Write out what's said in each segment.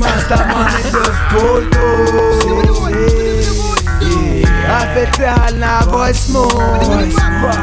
Мастаман идет в пульту. И официально 8-й.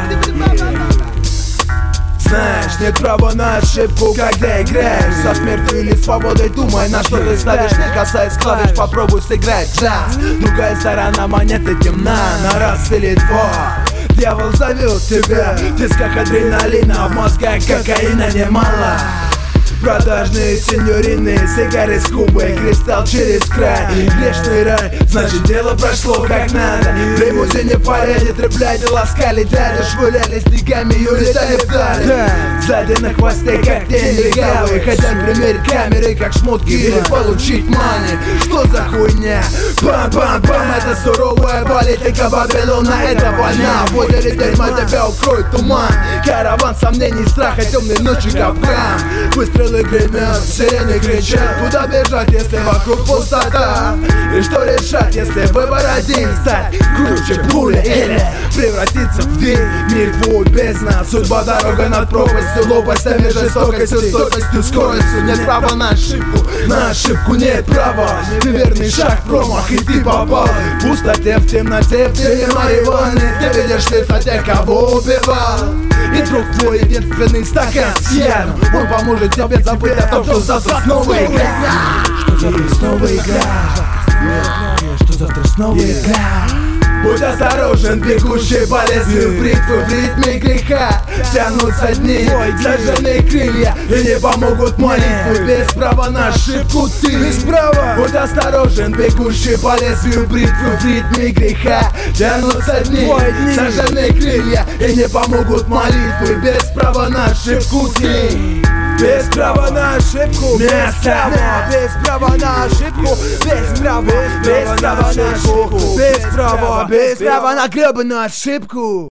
Знаешь, нет права на ошибку, когда играешь со смертью или свободой. Думай, на что ты ставишь, не касаясь клавиш. Попробуй сыграть джаз. Другая сторона монеты темна, на раз или два. Дьявол зовет тебя, в тисках адреналина, в мозгах кокаина немало. Продажные сеньорины, сигары с Кубы, кристалл через край. Грешный рай, значит дело прошло как надо. В лимузине паряде трепляли, ласкали дядю, швыряли снегами и улетали вдаль. Сзади на хвосте коктейль легавый, хотят примерить камеры как шмотки или получить мани. Что за хуйня? Бам-бам-бам, это суровая политика Вавилона, это война. В озере дерьма тебя укроет туман. Караван сомнений, страха, темной ночи капкан. Выстрелы гремят, сирены кричат. Куда бежать, если вокруг пустота? И что решать, если выбор один? Стать круче пули или превратиться в дым? Мир твой бездна, судьба дорога над пропастью. Лопастями, жестокостью, стойкостью, скоростью. Нет права на ошибку нет права. Неверный шаг, промах, и ты попал. В пустоте, в темноте, в теле марихуаны. Ты видишь лица тех, кого убивал. И друг твой единственный стакан с яном. Он поможет тебе забыть о том, что завтра снова игра. Что завтра снова игра. Что завтра снова игра. Будь осторожен, бегущий по лезвию бритвы в ритме греха. Тянутся дни, сожженные крылья, и не помогут молитвы. Без права на ошибку ты. Без права. Будь осторожен, бегущий по лезвию бритвы в ритме греха. Тянутся дни, сожженные крылья, и не помогут молитвы. Без права на ошибку ты. Без права на ошибку, место. Без права на ошибку, без права на ошибку, без права на гребаную ошибку.